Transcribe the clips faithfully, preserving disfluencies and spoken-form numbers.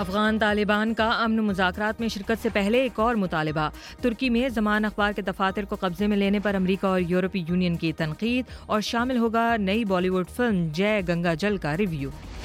افغان طالبان کا امن مذاکرات میں شرکت سے پہلے ایک اور مطالبہ۔ ترکی میں زمان اخبار کے دفاتر کو قبضے میں لینے پر امریکہ اور یورپی یونین کی تنقید، اور شامل ہوگا نئی Bollywood film Jai Gangaajal کا ریویو۔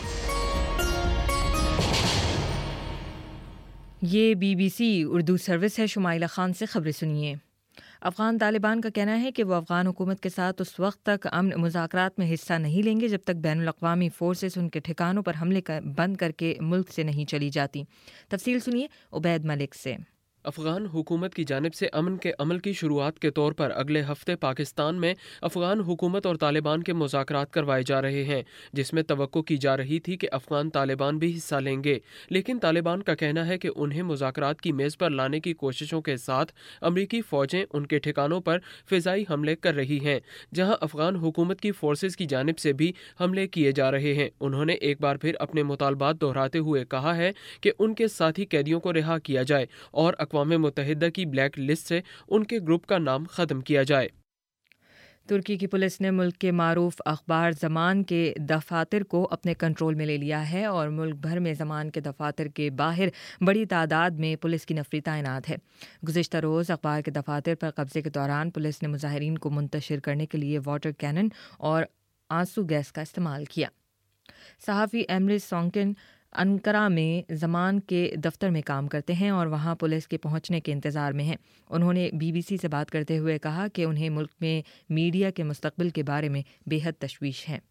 یہ B B C Urdu service ہے۔ شمائلہ خان سے خبریں سنیے۔ افغان طالبان کا کہنا ہے کہ وہ افغان حکومت کے ساتھ اس وقت تک امن مذاکرات میں حصہ نہیں لیں گے جب تک بین الاقوامی فورسز ان کے ٹھکانوں پر حملے بند کر کے ملک سے نہیں چلی جاتی۔ تفصیل سنیے عبید ملک سے۔ افغان حکومت کی جانب سے امن کے عمل کی شروعات کے طور پر اگلے ہفتے پاکستان میں افغان حکومت اور طالبان کے مذاکرات کروائے جا رہے ہیں، جس میں توقع کی جا رہی تھی کہ افغان طالبان بھی حصہ لیں گے، لیکن طالبان کا کہنا ہے کہ انہیں مذاکرات کی میز پر لانے کی کوششوں کے ساتھ امریکی فوجیں ان کے ٹھکانوں پر فضائی حملے کر رہی ہیں، جہاں افغان حکومت کی فورسز کی جانب سے بھی حملے کیے جا رہے ہیں۔ انہوں نے ایک بار پھر اپنے مطالبات دہراتے ہوئے کہا ہے کہ ان کے ساتھی قیدیوں کو رہا کیا جائے اور اقوام متحدہ کی بلیک لسٹ سے ان کے گروپ کا نام ختم کیا جائے۔ ترکی کی پولیس نے ملک کے معروف اخبار زمان کے دفاتر کو اپنے کنٹرول میں لے لیا ہے اور ملک بھر میں زمان کے دفاتر کے باہر بڑی تعداد میں پولیس کی نفری تعینات ہے۔ گزشتہ روز اخبار کے دفاتر پر قبضے کے دوران پولیس نے مظاہرین کو منتشر کرنے کے لیے واٹر کینن اور آنسو گیس کا استعمال کیا۔ صحافی ایمرس سونکن انقرہ میں زمان کے دفتر میں کام کرتے ہیں اور وہاں پولیس کے پہنچنے کے انتظار میں ہیں۔ انہوں نے بی بی سی سے بات کرتے ہوئے کہا کہ انہیں ملک میں میڈیا کے مستقبل کے بارے میں بے حد تشویش ہے۔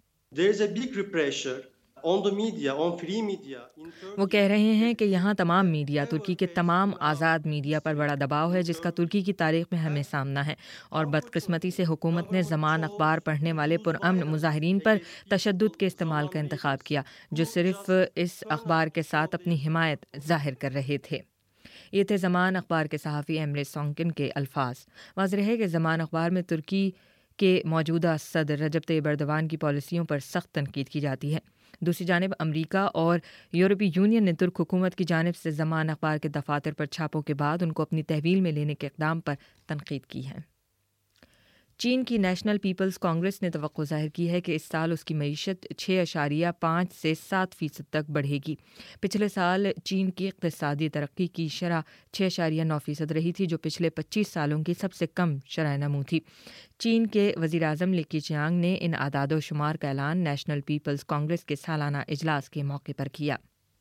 وہ کہہ رہے ہیں کہ یہاں تمام میڈیا، ترکی کے تمام آزاد میڈیا پر بڑا دباؤ ہے جس کا ترکی کی تاریخ میں ہمیں سامنا ہے، اور بدقسمتی سے حکومت نے زمان اخبار پڑھنے والے پرامن مظاہرین پر تشدد کے استعمال کا انتخاب کیا جو صرف اس اخبار کے ساتھ اپنی حمایت ظاہر کر رہے تھے۔ یہ تھے زمان اخبار کے صحافی ایمرس سونکن کے الفاظ۔ واضح ہے کہ زمان اخبار میں ترکی کے موجودہ صدر رجب طیب ایردوان کی پالیسیوں پر سخت تنقید کی جاتی ہے۔ دوسری جانب امریکہ اور یورپی یونین نے ترک حکومت کی جانب سے زمان اخبار کے دفاتر پر چھاپوں کے بعد ان کو اپنی تحویل میں لینے کے اقدام پر تنقید کی ہے۔ چین کی نیشنل پیپلز کانگریس نے توقع ظاہر کی ہے کہ اس سال اس کی معیشت چھ اشاریہ پانچ سے سات فیصد تک بڑھے گی۔ پچھلے سال چین کی اقتصادی ترقی کی شرح چھ اشاریہ نو فیصد رہی تھی جو پچھلے پچیس سالوں کی سب سے کم شرح نمو تھی۔ چین کے وزیر اعظم لی کیچیانگ نے ان اعداد و شمار کا اعلان نیشنل پیپلز کانگریس کے سالانہ اجلاس کے موقع پر کیا۔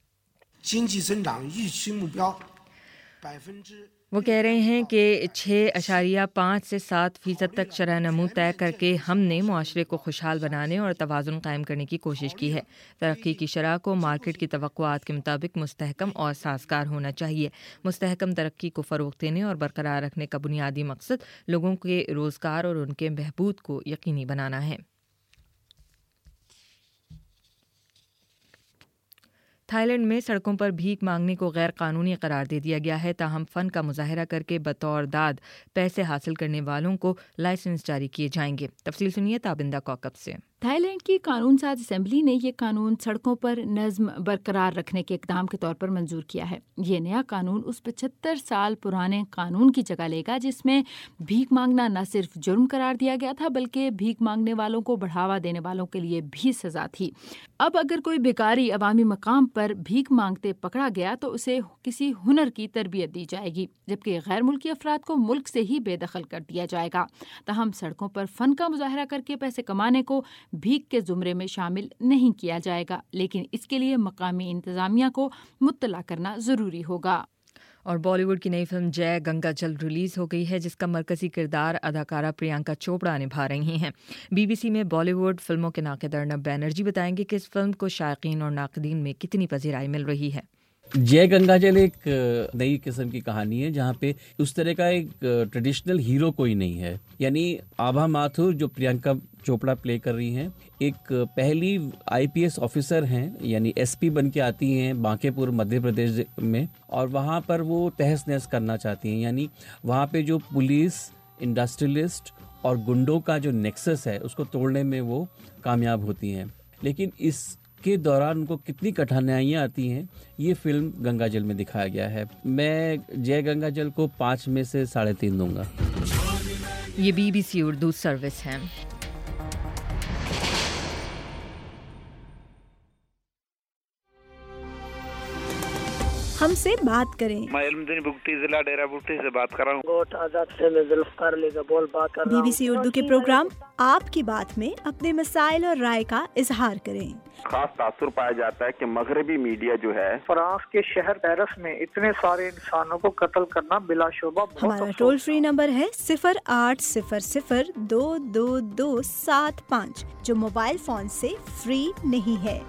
وہ کہہ رہے ہیں کہ چھ اشاریہ پانچ سے سات فیصد تک شرح نمو طے کر کے ہم نے معاشرے کو خوشحال بنانے اور توازن قائم کرنے کی کوشش کی ہے۔ ترقی کی شرح کو مارکیٹ کی توقعات کے مطابق مستحکم اور سازگار ہونا چاہیے۔ مستحکم ترقی کو فروغ دینے اور برقرار رکھنے کا بنیادی مقصد لوگوں کے روزگار اور ان کے بہبود کو یقینی بنانا ہے۔ تھائی لینڈ میں سڑکوں پر بھیک مانگنے کو غیر قانونی قرار دے دیا گیا ہے، تاہم فن کا مظاہرہ کر کے بطور داد پیسے حاصل کرنے والوں کو لائسنس جاری کیے جائیں گے۔ تفصیل سنیے تابندہ کوکب سے۔ تھائی لینڈ کی قانون ساز اسمبلی نے یہ قانون سڑکوں پر نظم برقرار رکھنے کے اقدام کے طور پر منظور کیا ہے۔ یہ نیا قانون اس پچہتر سال پرانے قانون کی جگہ لے گا جس میں بھیک مانگنا نہ صرف جرم قرار دیا گیا تھا بلکہ بھیک مانگنے والوں کو بڑھاوا دینے والوں کے لیے بھی سزا تھی۔ اب اگر کوئی بھکاری عوامی مقام پر بھیک مانگتے پکڑا گیا تو اسے کسی ہنر کی تربیت دی جائے گی، جبکہ غیر ملکی افراد کو ملک سے ہی بے دخل کر دیا جائے گا۔ تاہم سڑکوں پر فن کا مظاہرہ کر کے پیسے کمانے کو بھیک کے زمرے میں شامل نہیں کیا جائے گا، لیکن اس کے لیے مقامی انتظامیہ کو مطلع کرنا ضروری ہوگا۔ اور بالی ووڈ کی نئی فلم جے گنگا جل ریلیز ہو گئی ہے جس کا مرکزی کردار اداکارہ پریانکا چوپڑا نبھا رہی ہیں۔ بی بی سی میں بالی ووڈ فلموں کے ناقد ارنب بینرجی بتائیں گے کہ اس فلم کو شائقین اور ناقدین میں کتنی پذیرائی مل رہی ہے۔ جے گنگا جل ایک نئی قسم کی کہانی ہے جہاں پہ اس طرح کا ایک ٹریڈیشنل ہیرو کوئی نہیں ہے، یعنی آبھا ماتھور جو پریانکا چوپڑا پلے کر رہی ہیں ایک پہلی آئی پی ایس آفیسر ہیں، یعنی ایس پی بن کے آتی ہیں بانکے پور مدھیہ پردیش میں، اور وہاں پر وہ تہس نہس کرنا چاہتی ہیں، یعنی وہاں پہ جو پولیس، انڈسٹریلسٹ اور گنڈوں کا جو نیکسس ہے اس کو توڑنے میں وہ کامیاب ہوتی ہیں، لیکن اس کے دوران ان کو کتنی کٹھنائیاں آتی ہیں یہ فلم گنگا جل میں دکھایا گیا ہے۔ میں جے گنگا جل کو پانچ میں سے ساڑھے تین دوں گا۔ یہ B B C Urdu service ہے۔ ہم سے بات کریں۔ میں علم الدین بگٹی ضلع ڈیرہ بگٹی سے بات کر رہا ہوں۔ گوٹ آزاد سے میں ذوالفقار علی گبول بات کر رہا بی ہوں۔ بی سی اردو کے پروگرام آپ کی بات میں اپنے مسائل اور رائے کا اظہار کریں۔ خاص تاثر پایا جاتا ہے کہ مغربی میڈیا جو ہے فرانس کے شہر پیرس میں اتنے سارے انسانوں کو قتل کرنا بلا شبہ بہت ہمارا ٹول فری نمبر ہے صفر آٹھ صفر صفر دو دو دو سات پانچ، جو موبائل فون سے فری نہیں ہے۔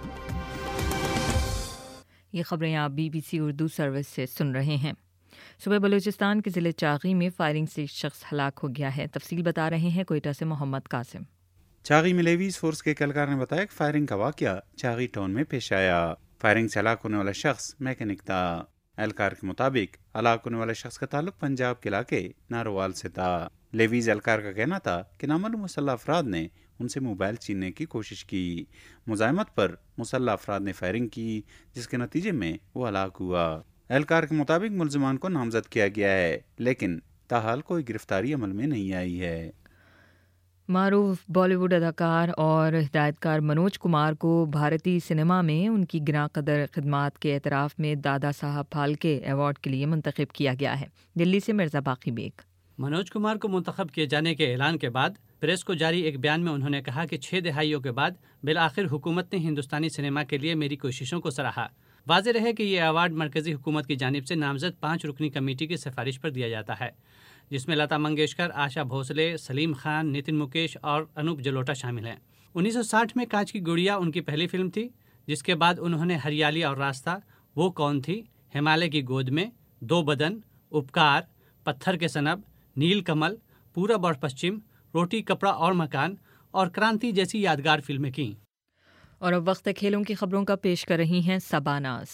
یہ خبریں آپ B B C Urdu service سے سن رہے ہیں۔ صوبہ بلوچستان کے ضلع چاغی میں فائرنگ سے ایک شخص ہلاک ہو گیا ہے۔ تفصیل بتا رہے ہیں کوئٹہ سے محمد قاسم۔ چاغی میں لیویز فورس کے اہلکار نے بتایا کہ فائرنگ کا واقعہ چاغی ٹاؤن میں پیش آیا۔ فائرنگ سے ہلاک ہونے والا شخص میکینک تھا۔ اہلکار کے مطابق ہلاک ہونے والے شخص کا تعلق پنجاب کے علاقے ناروال سے تھا۔ لیویز اہلکار کا کہنا تھا کہ نامعلوم مسلح افراد نے ان سے موبائل چھیننے کی کوشش کی۔ مزاحمت پر مسلح افراد نے فائرنگ کی، جس کے نتیجے میں وہ ہلاک ہوا۔ اہلکار کے مطابق ملزمان کو نامزد کیا گیا ہے، لیکن تاحال کوئی گرفتاری عمل میں نہیں آئی ہے۔ معروف بالی ووڈ اداکار اور ہدایت کار منوج کمار کو بھارتی سنیما میں ان کی گراں قدر خدمات کے اعتراف میں دادا صاحب پھالکے ایوارڈ کے لیے منتخب کیا گیا ہے۔ دلی سے مرزا باقی بیگ۔ منوج کمار کو منتخب کیے جانے کے اعلان کے بعد پریس کو جاری ایک بیان میں انہوں نے کہا کہ چھ دہائیوں کے بعد بالآخر حکومت نے ہندوستانی سنیما کے لیے میری کوششوں کو سراہا۔ واضح رہے کہ یہ ایوارڈ مرکزی حکومت کی جانب سے نامزد پانچ رکنی کمیٹی کی سفارش پر دیا جاتا ہے، جس میں لتا منگیشکر، آشا بھوسلے، سلیم خان، نتن مکیش اور انوپ جلوٹا شامل ہیں۔ انیس سو ساٹھ میں کانچ کی گڑیا ان کی پہلی فلم تھی، جس کے بعد انہوں نے ہریالی اور راستہ، وہ کون تھی، ہمالیہ کی گود میں، دو بدن، اپکار، پتھر کے سنب، نیل کمل، پورب اور پشچم، روٹی کپڑا اور مکان اور کرانتی جیسی یادگار فلمیں کیں۔ اور اب وقت کھیلوں کی خبروں کا پیش کر رہی ہیں سباناز۔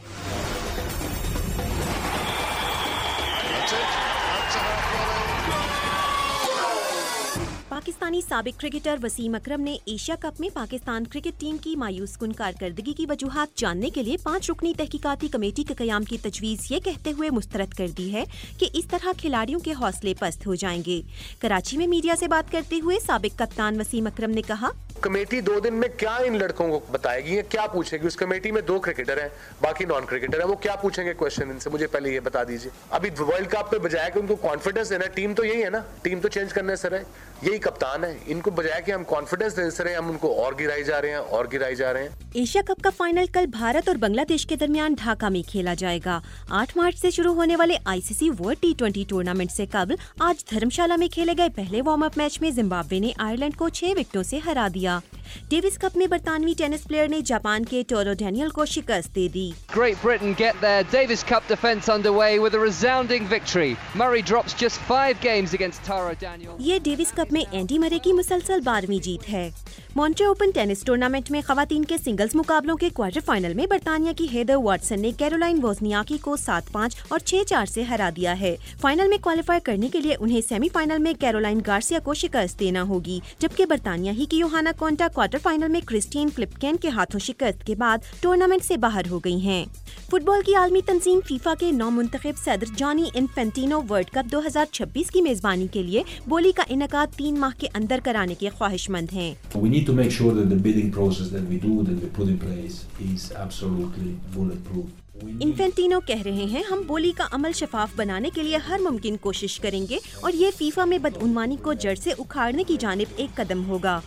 پاکستانی سابق کرکٹر وسیم اکرم نے ایشیا کپ میں پاکستان کرکٹ ٹیم کی مایوس کن کارکردگی کی وجوہات جاننے کے لیے پانچ رکنی تحقیقاتی کمیٹی کے قیام کی تجویز یہ کہتے ہوئے مسترد کر دی ہے کہ اس طرح کھلاڑیوں کے حوصلے پست ہو جائیں گے۔ کراچی میں میڈیا سے بات کرتے ہوئے سابق کپتان وسیم اکرم نے کہا، کمیٹی دو دن میں کیا ان لڑکوں کو بتائے گی، کیا پوچھے گی؟ اس کمیٹی میں دو کرکٹر ہیں، باقی نان کرکٹر ہیں، وہ کیا پوچھیں گے کوشچن ان سے؟ مجھے پہلے یہ بتا دیجیے۔ ابھی ورلڈ کپ پہ بجائے کہ ان کو کانفیڈنس دینا، ٹیم تو یہی ہے نا، ٹیم تو چینج کرنے سے رہے، یہی کپتان ہے، ان کو بجائے کہ ہم کانفیڈنس دینے سے رہے، ہم ان کو اور گرائی جا رہے ہیں اور گرائی جا رہے ہیں۔ ایشیا کپ کا فائنل کل بھارت اور بنگلہ دیش کے درمیان ڈھاکہ میں کھیلا جائے گا۔ آٹھ مارچ سے شروع ہونے والے I C C world T twenty tournament سے قبل آج دھرم شالہ میں کھیلے گئے پہلے وارم اپ میچ میں زمبابوے نے آئرلینڈ کو چھ وکٹوں سے ہرا دیا۔ ڈیوس کپ میں برطانوی ٹینس پلیئر نے جاپان کے ٹورو ڈینیل کو شکست دے دی۔ Great Britain get their Davis Cup defence underway with a resounding victory. Murray drops just five games against Taro Daniel. یہ ڈیوس کپ میں اینڈی مرے کی مسلسل بارہویں جیت ہے۔ مونٹے اوپن ٹینس ٹورنامنٹ میں خواتین کے سنگلز مقابلوں کے کوارٹر فائنل میں برطانیہ کی ہیدر واٹسن نے کیرولائن ووزنیاکی کو سات پانچ اور چھ چار سے ہرا دیا ہے۔ فائنل میں کوالیفائی کرنے کے لیے انہیں سیمی فائنل میں کیرولائن گارسیا کو شکست دینا ہوگی، جبکہ برطانیہ ہی کی یوہانا کونٹا کوارٹر فائنل میں کرسٹین فلپکین کے ہاتھوں شکست کے بعد ٹورنامنٹ سے باہر ہو گئی ہیں۔ فٹ بال کی عالمی تنظیم فیفا کے نو منتخب صدر جانی انفینٹینو ورلڈ کپ دو ہزار چھبیس کی میزبانی کے لیے بولی کا انعقاد تین ماہ کے اندر کرانے کے خواہش مند ہیں۔ We need to make sure that the bidding process that we do, that we put in place is absolutely bulletproof. انفینٹینو کہہ رہے ہیں، ہم بولی کا عمل شفاف بنانے کے لیے ہر ممکن کوشش کریں گے اور یہ فیفا میں بدعنوانی کو جڑ سے اکھاڑنے کی جانب ایک قدم ہوگا۔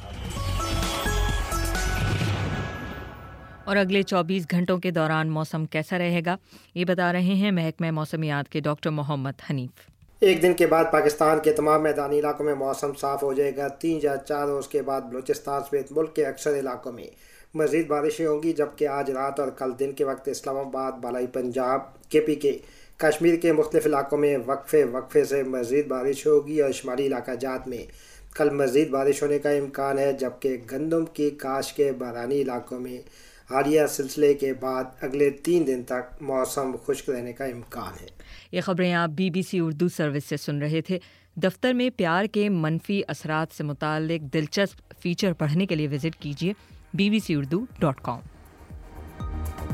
اور اگلے چوبیس گھنٹوں کے دوران موسم کیسا رہے گا، یہ بتا رہے ہیں محکمہ موسمیات کے ڈاکٹر محمد حنیف۔ ایک دن کے بعد پاکستان کے تمام میدانی علاقوں میں موسم صاف ہو جائے گا۔ تین یا چار روز کے بعد بلوچستان سمیت ملک کے اکثر علاقوں میں مزید بارشیں ہوں گی، جبکہ آج رات اور کل دن کے وقت اسلام آباد، بالائی پنجاب، کے پی کے، کشمیر کے مختلف علاقوں میں وقفے وقفے سے مزید بارش ہوگی اور شمالی علاقہ جات میں کل مزید بارش ہونے کا امکان ہے، جبکہ گندم کی کاشت کے بارانی علاقوں میں حالیہ سلسلے کے بعد اگلے تین دن تک موسم خشک رہنے کا امکان ہے۔ یہ خبریں آپ B B C Urdu service سے سن رہے تھے۔ دفتر میں پیار کے منفی اثرات سے متعلق دلچسپ فیچر پڑھنے کے لیے وزٹ کیجیے B B C Urdu dot کام۔